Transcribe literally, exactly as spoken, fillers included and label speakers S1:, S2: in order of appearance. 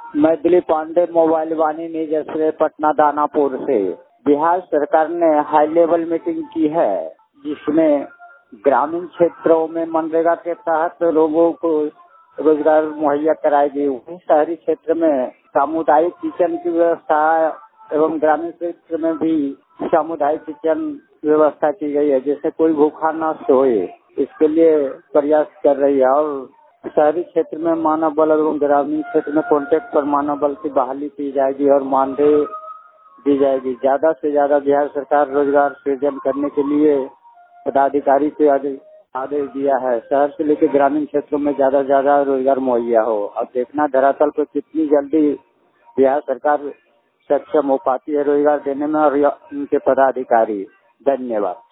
S1: मैं Dilip Pandey, mobile Vaani news Patna Danapur से। बिहार सरकार ने हाई लेवल मीटिंग की है, जिसमें ग्रामीण क्षेत्रों में मनरेगा के तहत लोगों को रोजगार मुहैया कराएगी। वहीं शहरी क्षेत्र में सामुदायिक किचन की व्यवस्था एवं ग्रामीण क्षेत्र में भी सामुदायिक किचन व्यवस्था की गई है, जिससे कोई भूखा न सोए, इसके लिए प्रयास कर रही है। और शहरी क्षेत्र में मानव बल एवं ग्रामीण क्षेत्र में कॉन्ट्रैक्ट पर मानव बल की बहाली की जाएगी और मानदेय दी जाएगी। ज्यादा से ज्यादा बिहार सरकार रोजगार सृजन करने के लिए पदाधिकारी को आदेश दिया है, शहर से लेकर ग्रामीण क्षेत्रों में ज्यादा से ज्यादा रोजगार मुहैया हो। अब देखना धरातल पर कितनी जल्दी बिहार सरकार सक्षम हो पाती है रोजगार देने में और उनके पदाधिकारी। धन्यवाद।